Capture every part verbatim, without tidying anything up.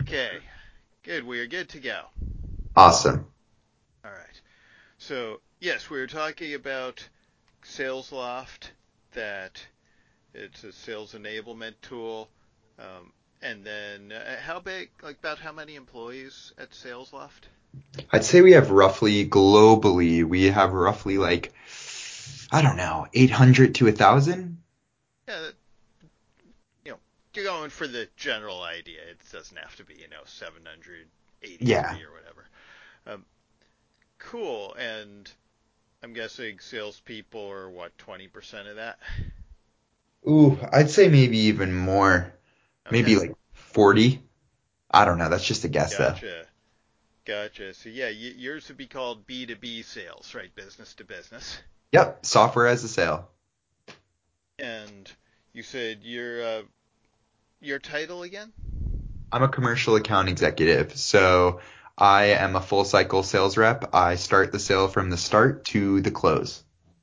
Okay, good. We are good to go. Awesome. All right. So, yes, we were talking about SalesLoft, that it's a sales enablement tool. Um, and then, uh, how big, like, about how many employees at SalesLoft? I'd say we have roughly globally, we have roughly like, I don't know, eight hundred to one thousand? Yeah, that, you know, you're going for the general idea. It doesn't have to be, you know, seven hundred Yeah. eighty-three or whatever. Um, cool. And I'm guessing salespeople are, what, twenty percent of that? Ooh, I'd say maybe even more. Maybe Okay. like forty. I don't know. That's just a guess though. Gotcha. Gotcha. So yeah, y- yours would be called B two B sales, right? Business to business. Yep. Software as a sale. And you said your uh, your title again? I'm a commercial account executive. So I am a full cycle sales rep. I start the sale from the start to the close.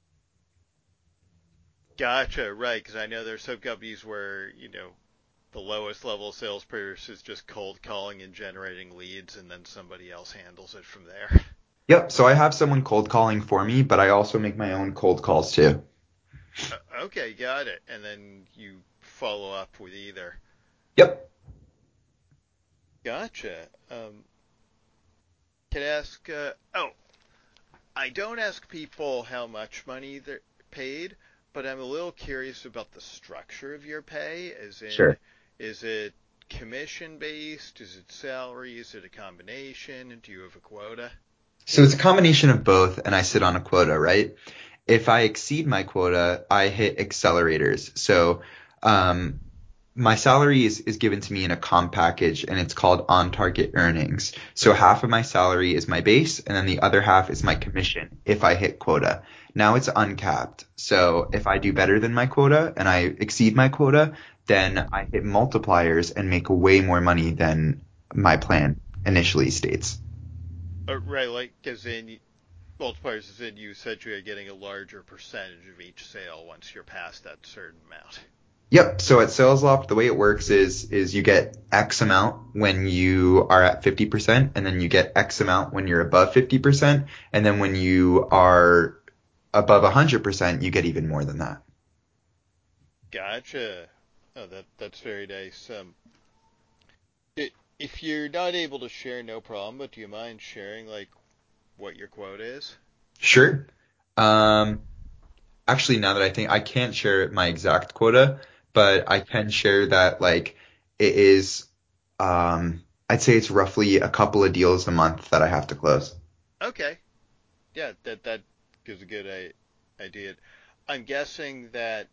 Gotcha. Right, because I know there's some companies where you know the lowest level salesperson is just cold calling and generating leads, and then somebody else handles it from there. Yep. So I have someone cold calling for me, but I also make my own cold calls too. Uh, okay, got it. And then you follow up with either. Yep. Gotcha. Um, can I ask? Uh, oh, I don't ask people how much money they're paid, but I'm a little curious about the structure of your pay, as in, Sure. is it commission based? Is it salary? Is it a combination? Do you have a quota? So it's a combination of both, and I sit on a quota, right? If I exceed my quota, I hit accelerators. So um, my salary is, is given to me in a comp package, and it's called on target earnings. So half of my salary is my base, and then the other half is my commission if I hit quota. Now it's uncapped. So if I do better than my quota and I exceed my quota, then I hit multipliers and make way more money than my plan initially states. Uh, right, like, as in, multipliers, as in you essentially are getting a larger percentage of each sale once you're past that certain amount. Yep. So at SalesLoft, the way it works is is you get X amount when you are at fifty percent, and then you get X amount when you're above fifty percent, and then when you are above one hundred percent, you get even more than that. Gotcha. Oh, that that's very nice. Um, i if you're not able to share, no problem. But do you mind sharing like what your quote is? Sure. Um, Actually, now that I think I can't share my exact quota, but I can share that like it is um I'd say it's roughly a couple of deals a month that I have to close. Okay. Yeah, that that gives a good I- idea. I'm guessing that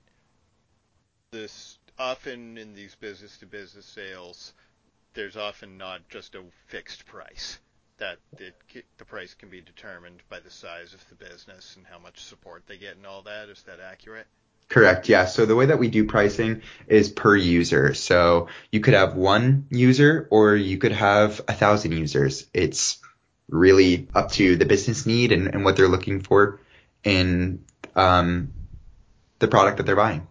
this often in these business to business sales, there's often not just a fixed price. That it, the price can be determined by the size of the business and how much support they get and all that. Is that accurate? Correct. Yeah. So the way that we do pricing is per user. So you could have one user or you could have a thousand users. It's really up to the business need and, and what they're looking for in um, the product that they're buying.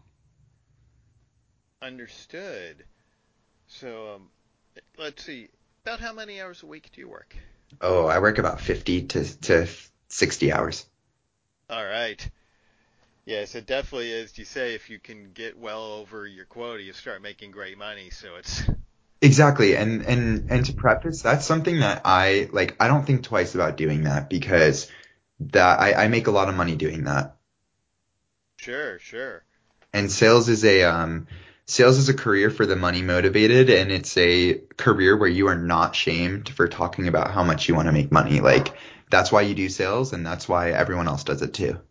Understood. So um, let's see. About how many hours a week do you work? Oh, I work about fifty to, to sixty hours. All right. Yes, it definitely is. You say if you can get well over your quota, you start making great money. So it's Exactly. And, and, and to preface, that's something that I like, I don't think twice about doing that because that I, I make a lot of money doing that. sure, sure. And sales is a um sales is a career for the money motivated, and it's a career where you are not shamed for talking about how much you want to make money. Like that's why you do sales, and that's why everyone else does it too.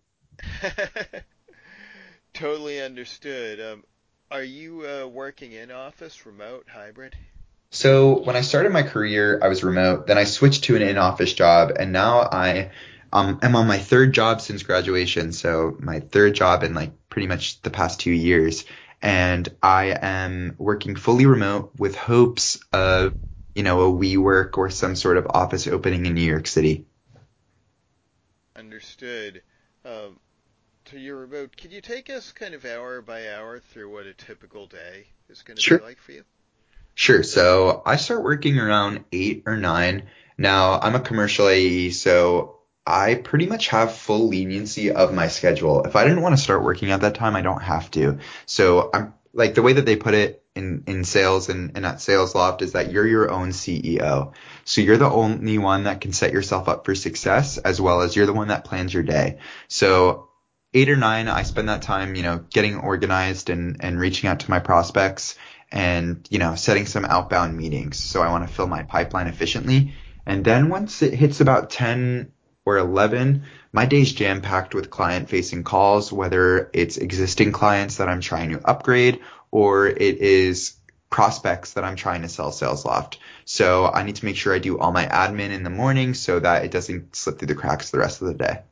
Totally understood. Um, are you uh, working in office, remote, hybrid? So when I started my career, I was remote. Then I switched to an in-office job, and now I um, am on my third job since graduation. So my third job in like pretty much the past two years, and I am working fully remote with hopes of, you know, a WeWork or some sort of office opening in New York City. Understood. Um, so you're remote. Can you take us kind of hour by hour through what a typical day is going to be Sure. like for you? Sure. So I start working around eight or nine. Now I'm a commercial A E, so I pretty much have full leniency of my schedule. If I didn't want to start working at that time, I don't have to. So I'm like the way that they put it in, in sales and, and at Sales Loft is that you're your own C E O. So you're the only one that can set yourself up for success as well as you're the one that plans your day. So eight or nine, I spend that time, you know, getting organized and, and reaching out to my prospects and, you know, setting some outbound meetings. So I want to fill my pipeline efficiently. And then once it hits about ten or eleven, my day's jam packed with client facing calls, whether it's existing clients that I'm trying to upgrade or it is prospects that I'm trying to sell Sales Loft. So I need to make sure I do all my admin in the morning so that it doesn't slip through the cracks the rest of the day.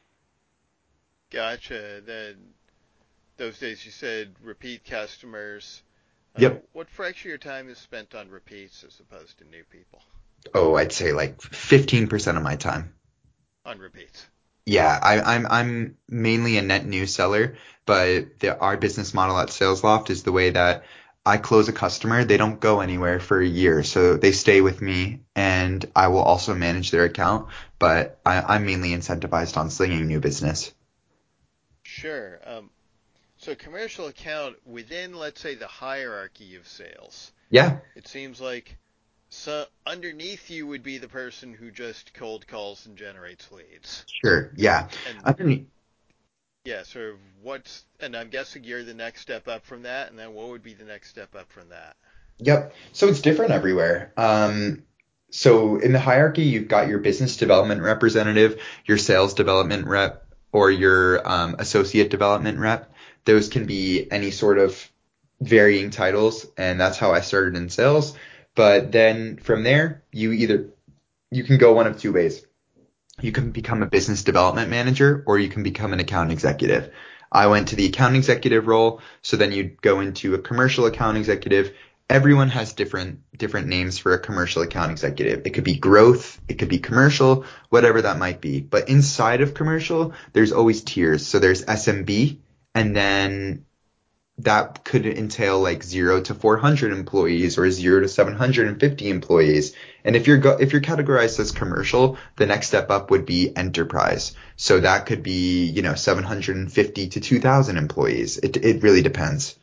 Gotcha. Then those days you said repeat customers. Uh, Yep. what fraction of your time is spent on repeats as opposed to new people? Oh, I'd say like fifteen percent of my time. On repeats. Yeah, I, I'm I'm mainly a net new seller, but the, our business model at SalesLoft is the way that I close a customer, they don't go anywhere for a year, so they stay with me, and I will also manage their account. But I, I'm mainly incentivized on slinging new business. Sure. Um, so commercial account within, let's say, the hierarchy of sales, Yeah, it seems like so underneath you would be the person who just cold calls and generates leads. sure. Yeah. And Underneath, yeah, sort of what's, and I'm guessing you're the next step up from that, and then what would be the next step up from that? yep. So it's different everywhere. Um, so in the hierarchy, you've got your business development representative, your sales development rep, or your um, associate development rep. Those can be any sort of varying titles, and that's how I started in sales. But then from there, you either you can go one of two ways. You can become a business development manager or you can become an account executive. I went to the account executive role, so then you'd go into a commercial account executive. Everyone has different different names for a commercial account executive. It could be growth, it could be commercial, whatever that might be. But inside of commercial, there's always tiers. So there's S M B, and then that could entail like zero to four hundred employees or zero to seven hundred fifty employees. And if you're go- if you're categorized as commercial, the next step up would be enterprise. So that could be, you know, seven hundred fifty to two thousand employees. It it really depends.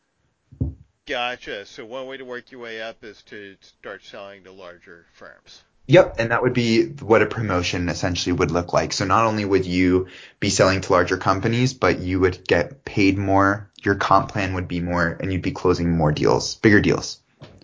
Gotcha. So one way to work your way up is to start selling to larger firms. Yep, and that would be what a promotion essentially would look like. So not only would you be selling to larger companies, but you would get paid more, your comp plan would be more, and you'd be closing more deals, bigger deals.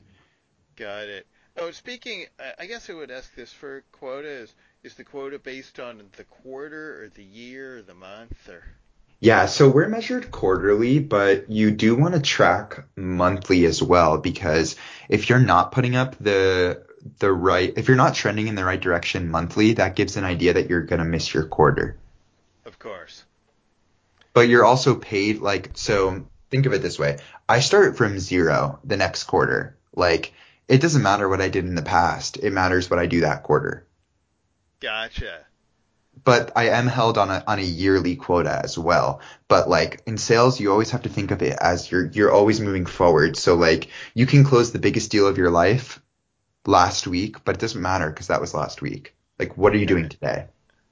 Got it. Oh, speaking, I I guess I would ask this for quota. Is is the quota based on the quarter or the year or the month or? Yeah, so we're measured quarterly, but you do want to track monthly as well because if you're not putting up the the right, if you're not trending in the right direction monthly, that gives an idea that you're going to miss your quarter. Of course. But you're also paid like, so think of it this way. I start from zero the next quarter. Like it doesn't matter what I did in the past. It matters what I do that quarter. Gotcha. But I am held on a on a yearly quota as well. But like in sales, you always have to think of it as you're you're always moving forward. So like you can close the biggest deal of your life last week, but it doesn't matter because that was last week. Like what are you doing today?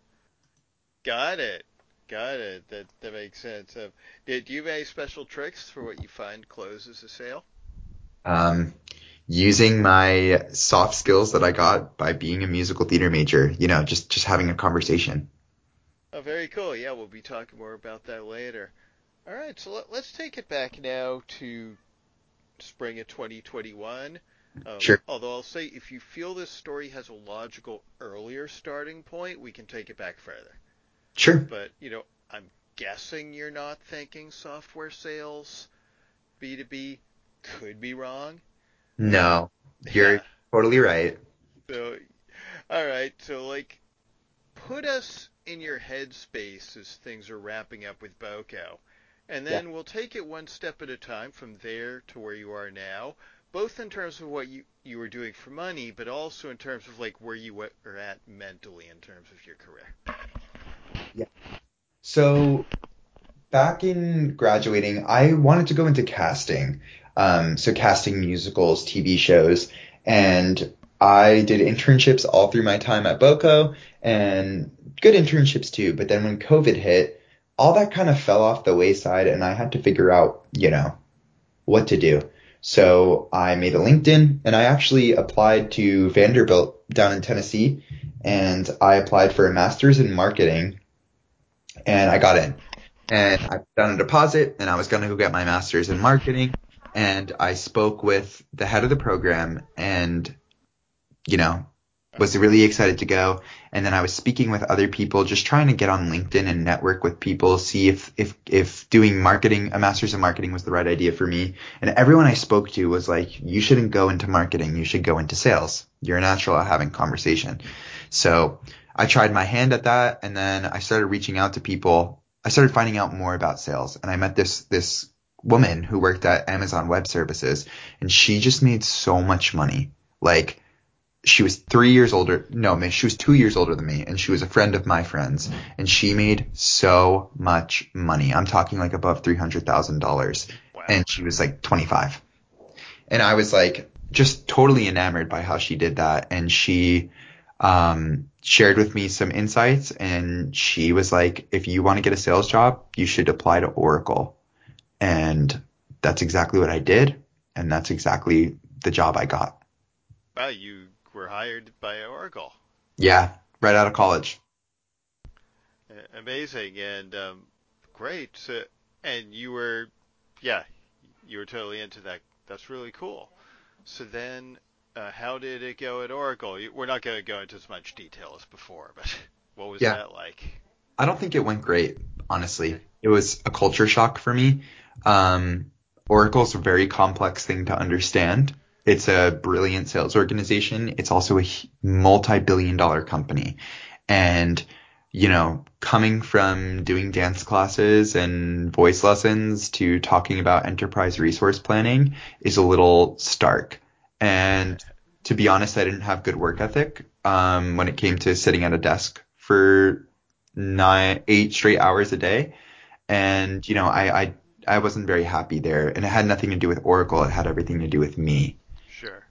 Got it. Got it. That that makes sense. Um, do, do you have any special tricks for what you find closes a sale? Um, using my soft skills that I got by being a musical theater major, you know, just just having a conversation. Oh, very cool. Yeah, we'll be talking more about that later. All right, so let, let's take it back now to spring of twenty twenty-one. Um, Sure. although I'll say if you feel this story has a logical earlier starting point, we can take it back further. Sure. But, you know, I'm guessing you're not thinking software sales, B two B, could be wrong. Um, No, you're yeah. totally right. So, all right. So, like, put us in your headspace as things are wrapping up with Boko. And Yeah. then we'll take it one step at a time from there to where you are now, both in terms of what you, you were doing for money, but also in terms of like where you are at mentally in terms of your career. Yeah. So back in graduating, I wanted to go into casting. Um, so casting musicals, T V shows, and I did internships all through my time at Boco and good internships too. But then when COVID hit, all that kind of fell off the wayside and I had to figure out, you know, what to do. So I made a LinkedIn and I actually applied to Vanderbilt down in Tennessee and I applied for a master's in marketing and I got in. And I put down a deposit and I was going to go get my master's in marketing. And I spoke with the head of the program and, you know, was really excited to go. And then I was speaking with other people, just trying to get on LinkedIn and network with people, see if, if, if doing marketing, a master's in marketing was the right idea for me. And everyone I spoke to was like, you shouldn't go into marketing. You should go into sales. You're a natural at having conversation. So I tried my hand at that. And then I started reaching out to people. I started finding out more about sales and I met this, this woman who worked at Amazon Web Services and she just made so much money. Like, she was three years older. No, man, she was two years older than me, and she was a friend of my friends, and she made so much money. I'm talking like above three hundred thousand dollars, Wow. and she was like twenty-five. And I was like just totally enamored by how she did that, and she um, shared with me some insights, and she was like, if you want to get a sales job, you should apply to Oracle. And that's exactly what I did, and that's exactly the job I got. Wow, you were hired by Oracle. Yeah, right out of college. A- Amazing and um, great. So, and you were, yeah, you were totally into that. That's really cool. So then, uh, how did it go at Oracle? You- We're not going to go into as much detail as before, but what was Yeah, that like? I don't think it went great, honestly. It was a culture shock for me. Um, Oracle's a very complex thing to understand. It's a brilliant sales organization. It's also a h- multi-billion dollar company. And, you know, coming from doing dance classes and voice lessons to talking about enterprise resource planning is a little stark. And to be honest, I didn't have good work ethic, um, when it came to sitting at a desk for nine, eight straight hours a day. And, you know, I, I, I wasn't very happy there. And it had nothing to do with Oracle. It had everything to do with me. Sure.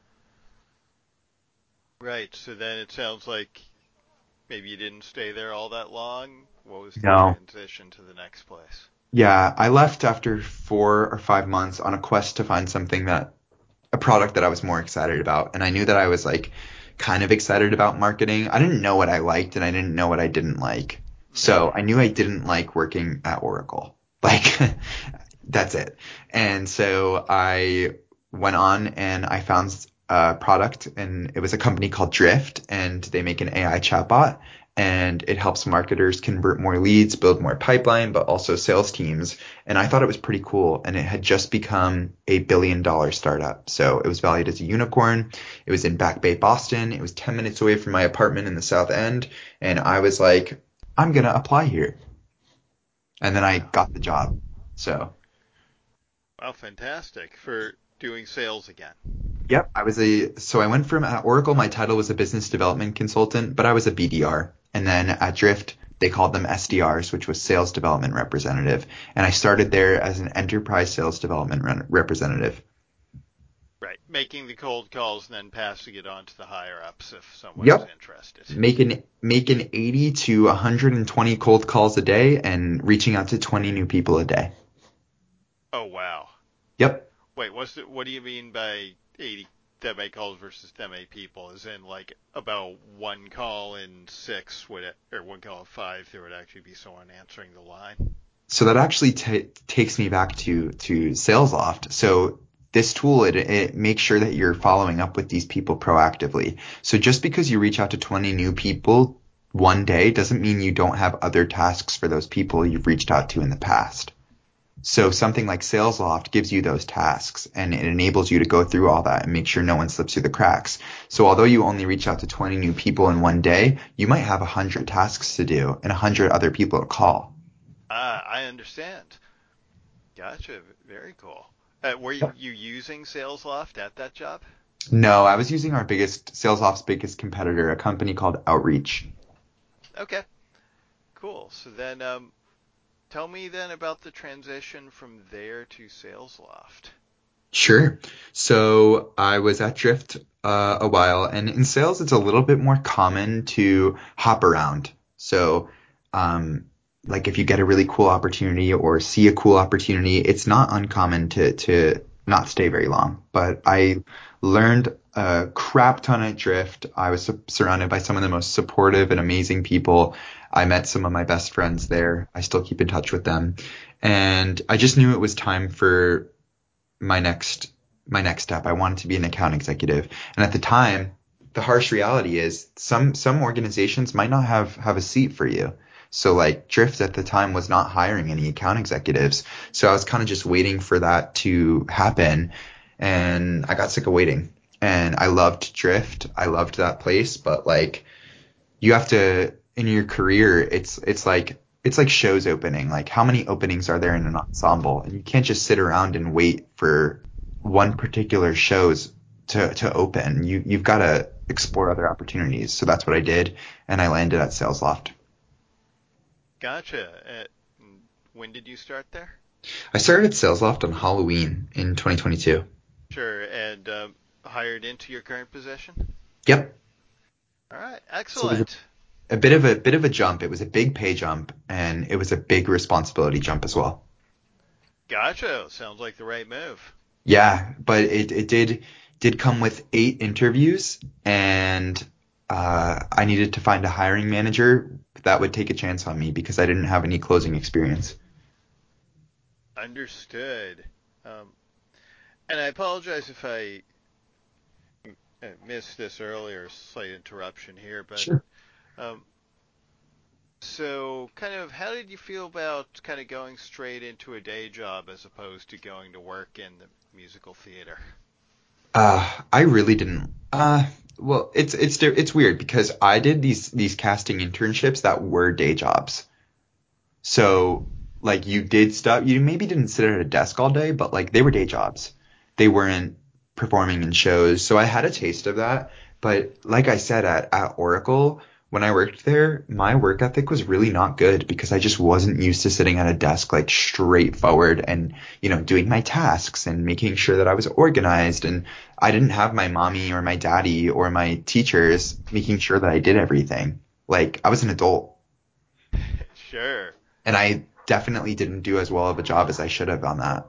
Right. So then it sounds like maybe you didn't stay there all that long. What was the No. transition to the next place? Yeah, I left after four or five months on a quest to find something that, a product that I was more excited about. And I knew that I was like kind of excited about marketing. I didn't know what I liked and I didn't know what I didn't like. Hmm. So I knew I didn't like working at Oracle. Like, that's it. And so I went on and I found a product and it was a company called Drift and they make an A I chatbot and it helps marketers convert more leads, build more pipeline, but also sales teams. And I thought it was pretty cool. And it had just become a billion dollar startup. So it was valued as a unicorn. It was in Back Bay, Boston. It was ten minutes away from my apartment in the South End. And I was like, I'm going to apply here. And then I Wow. got the job. So, Wow, fantastic for doing sales again. yep, I was a, so I went from at Oracle, my title was a business development consultant, but I was a B D R. And then at Drift, they called them S D Rs, which was sales development representative. And I started there as an enterprise sales development re- representative. Right. Making the cold calls and then passing it on to the higher ups if someone is Yep. interested. Making, making eighty to one hundred twenty cold calls a day and reaching out to twenty new people a day. Oh, wow. Yep. Wait, what's it, what do you mean by eighty demo calls versus demo people? Is in like about one call in six would it, or one call in five there would actually be someone answering the line? So that actually ta takes me back to to SalesLoft. So this tool it, it makes sure that you're following up with these people proactively. So just because you reach out to twenty new people one day doesn't mean you don't have other tasks for those people you've reached out to in the past. So something like SalesLoft gives you those tasks and it enables you to go through all that and make sure no one slips through the cracks. So although you only reach out to twenty new people in one day, you might have one hundred tasks to do and one hundred other people to call. Ah, I understand. Gotcha. Very cool. Uh, were you using SalesLoft at that job? No, I was using our biggest SalesLoft's biggest competitor, a company called Outreach. Okay, cool. So then, um, tell me then about the transition from there to SalesLoft. Sure. So I was at Drift uh, a while, and in sales, it's a little bit more common to hop around. So, um, like if you get a really cool opportunity or see a cool opportunity, it's not uncommon to to not stay very long. But I learned a crap ton at Drift. I was su- surrounded by some of the most supportive and amazing people. I met some of my best friends there. I still keep in touch with them. And I just knew it was time for my next my next step. I wanted to be an account executive. And at the time, the harsh reality is some some organizations might not have have a seat for you. So like Drift at the time was not hiring any account executives. So I was kind of just waiting for that to happen, and I got sick of waiting. And I loved Drift. I loved that place, but like you have to in your career, it's it's like it's like shows opening. Like how many openings are there in an ensemble? And you can't just sit around and wait for one particular shows to to open. You you've got to explore other opportunities. So that's what I did, and I landed at SalesLoft. Gotcha. Uh, when did you start there? I started at SalesLoft on Halloween in twenty twenty-two. Sure, and um, hired into your current position? Yep. All right, So it was a, excellent. a bit of a bit of a jump. It was a big pay jump, and it was a big responsibility jump as well. Gotcha. Sounds like the right move. Yeah, but it it did did come with eight interviews, and uh, I needed to find a hiring manager that would take a chance on me because I didn't have any closing experience. Understood. Um, and I apologize if I uh, missed this earlier, slight interruption here, but Sure. um, so kind of how did you feel about kind of going straight into a day job as opposed to going to work in the musical theater? Uh, I really didn't. Uh, well, it's it's it's weird because I did these these casting internships that were day jobs. So like you did stuff, you maybe didn't sit at a desk all day, but like they were day jobs. They weren't performing in shows. So I had a taste of that. But like I said at, at Oracle, when I worked there, my work ethic was really not good because I just wasn't used to sitting at a desk like straightforward and, you know, doing my tasks and making sure that I was organized. And I didn't have my mommy or my daddy or my teachers making sure that I did everything. Like I was an adult Sure. and I definitely didn't do as well of a job as I should have on that.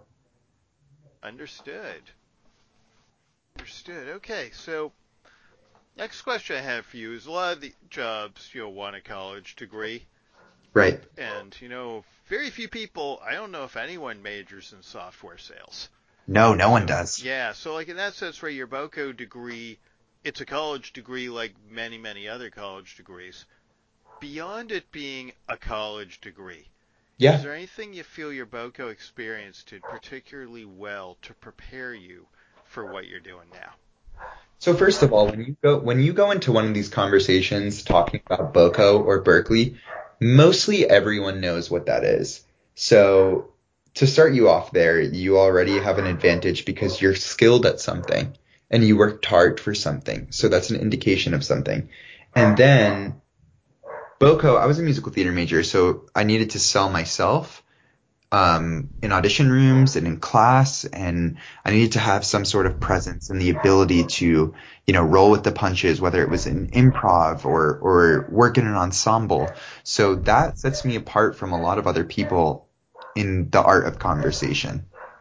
Understood. Understood. Okay, so next question I have for you is a lot of the jobs, you know, want a college degree. Right. And, you know, very few people, I don't know if anyone majors in software sales. No, no one So, does. yeah, so like in that sense, right, your BOCO degree, it's a college degree like many, many other college degrees. Beyond it being a college degree, is Yeah. there anything you feel your BOCO experience did particularly well to prepare you for what you're doing now? So first of all, when you go when you go into one of these conversations talking about BOCO or Berkeley, mostly everyone knows what that is. So to start you off there, you already have an advantage because you're skilled at something and you worked hard for something. So that's an indication of something. And then BOCO, I was a musical theater major, so I needed to sell myself um, in audition rooms and in class, and I needed to have some sort of presence and the ability to, you know, roll with the punches, whether it was in improv or or work in an ensemble. So that sets me apart from a lot of other people in the art of conversation.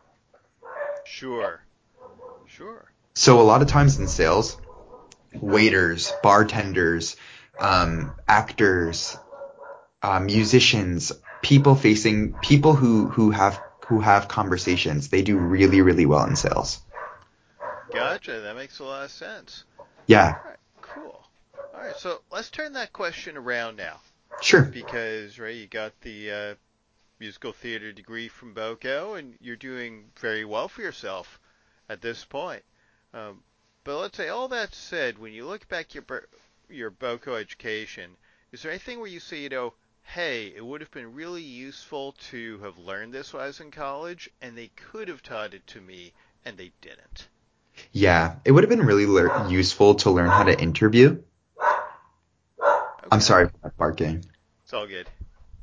Sure, sure. So a lot of times in sales, waiters, bartenders, um, actors, uh, musicians, people facing people who who have who have conversations. They do really really well in sales. Gotcha. That makes a lot of sense. Yeah, All right, cool. All right, so let's turn that question around now sure. because, right, you got the uh, musical theater degree from BOCO and you're doing very well for yourself at this point. Um, but let's say all that said, when you look back your your BOCO education, is there anything where you say, you know, hey, it would have been really useful to have learned this when I was in college, and they could have taught it to me, and they didn't? Yeah, it would have been really lear useful to learn how to interview. I'm Okay, sorry for that barking. it's all good.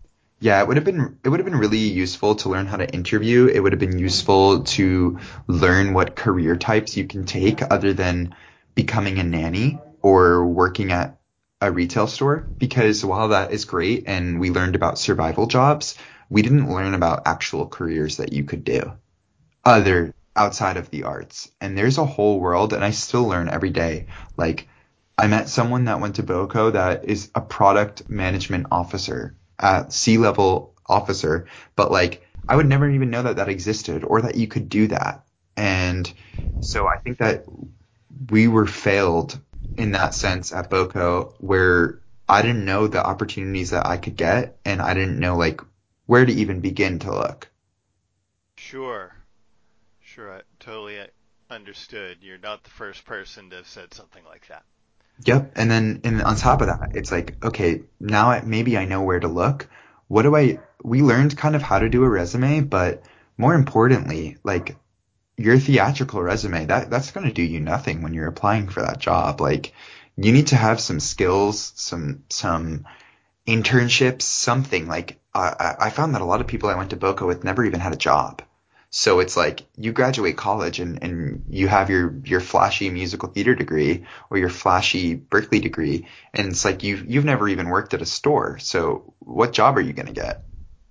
Yeah, it would have been it would have been really useful to learn how to interview. It would have been useful to learn what career types you can take other than becoming a nanny or working at a retail store. Because while that is great and we learned about survival jobs, we didn't learn about actual careers that you could do other outside of the arts. And there's a whole world, and I still learn every day. Like I met someone that went to BOCO that is a product management officer, uh, C-level officer, but like I would never even know that that existed or that you could do that. And so I think that we were failed in that sense at BOCO where I didn't know the opportunities that I could get and I didn't know like where to even begin to look. Sure, sure, I totally uh, understood. You're not the first person to have said something like that. Yep. And then and on top of that, it's like, okay, now I, maybe I know where to look. What do I, we learned kind of how to do a resume, but more importantly, like your theatrical resume, that that's going to do you nothing when you're applying for that job. Like you need to have some skills, some some internships, something. Like I, I found that a lot of people I went to BOCO with never even had a job. So it's like you graduate college and, and you have your, your flashy musical theater degree or your flashy Berkeley degree, and it's like you've you've never even worked at a store. So what job are you going to get?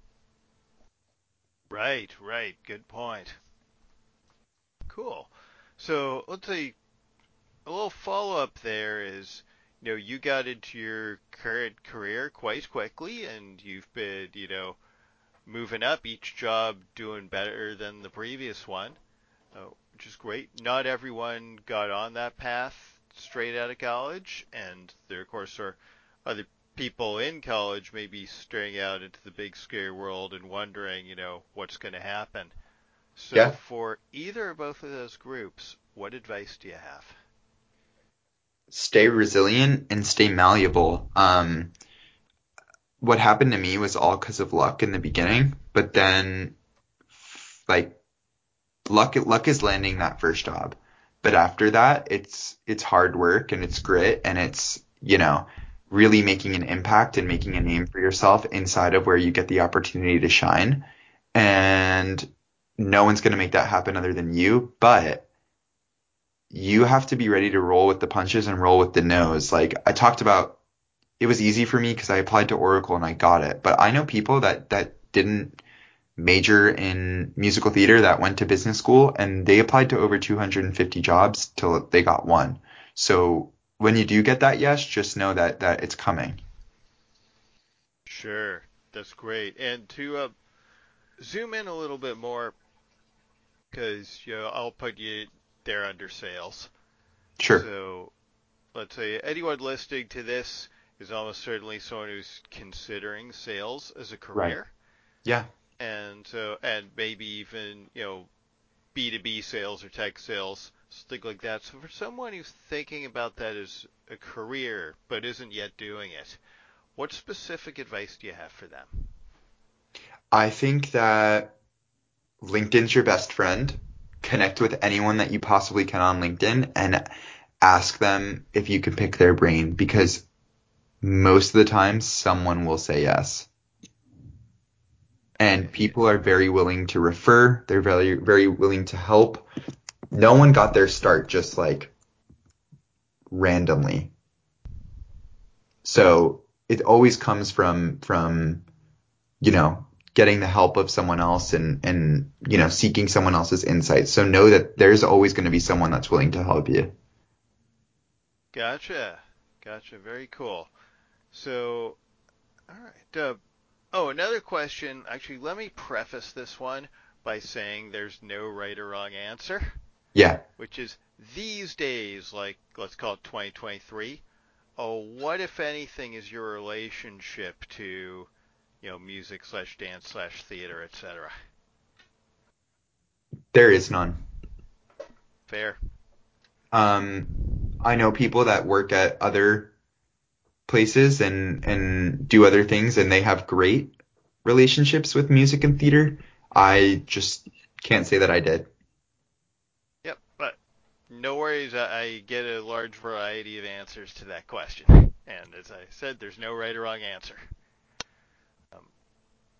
Right, right. Good point. Cool. So let's say a little follow up there is, you know, you got into your current career quite quickly, and you've been, you know, moving up each job, doing better than the previous one, uh, which is great. Not everyone got on that path straight out of college, and there, of course, are other people in college maybe staring out into the big scary world and wondering, you know, what's going to happen. So, Yeah. for either or both of those groups, what advice do you have? Stay resilient and stay malleable. Um, what happened to me was all because of luck in the beginning, but then like luck luck is landing that first job. But after that, it's it's hard work and it's grit and it's, you know, really making an impact and making a name for yourself inside of where you get the opportunity to shine. And no one's going to make that happen other than you, but you have to be ready to roll with the punches and roll with the nose. Like I talked about, it was easy for me because I applied to Oracle and I got it. But I know people that that didn't major in musical theater that went to business school and they applied to over two hundred fifty jobs till they got one. So when you do get that yes, just know that that it's coming. Sure, that's great. And to uh, zoom in a little bit more, because you know I'll put you there under sales. Sure. So let's say anyone listening to this is almost certainly someone who's considering sales as a Right. career, Yeah. and so and maybe even you know B two B sales or tech sales, something like that. So for someone who's thinking about that as a career but isn't yet doing it, what specific advice do you have for them? I think that LinkedIn's your best friend. Connect with anyone that you possibly can on LinkedIn and ask them if you can pick their brain because most of the time someone will say yes. And people are very willing to refer. They're very, very willing to help. No one got their start just like randomly. So it always comes from, from, you know, getting the help of someone else and, and, you know, seeking someone else's insight. So know that there's always going to be someone that's willing to help you. Gotcha, gotcha. Very cool. So, all right. Uh, oh, another question. Actually, let me preface this one by saying there's no right or wrong answer, Yeah. which is these days, like let's call it twenty twenty-three. Oh, what if anything is your relationship to, you know, music slash dance slash theater, et cetera? There is none. Fair. Um, I know people that work at other places and and do other things and they have great relationships with music and theater. I just can't say that I did. Yep, but no worries. I, I get a large variety of answers to that question. And as I said, there's no right or wrong answer. Um,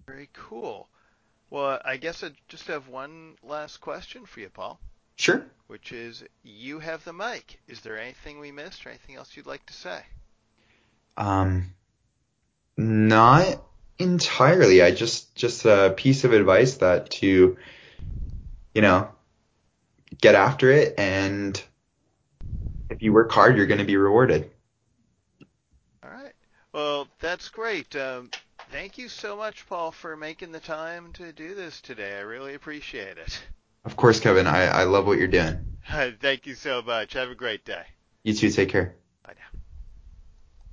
Very cool. Well, I guess I just have one last question for you, Paul, Sure. which is you have the mic. Is there anything we missed or anything else you'd like to say? Um, Not entirely. I just just a piece of advice that to, you know, get after it, and if you work hard, you're going to be rewarded. All right. Well, that's great. Um, thank you so much, Paul, for making the time to do this today. I really appreciate it. Of course, Kevin, I, I love what you're doing. Thank you so much. Have a great day. You too, take care.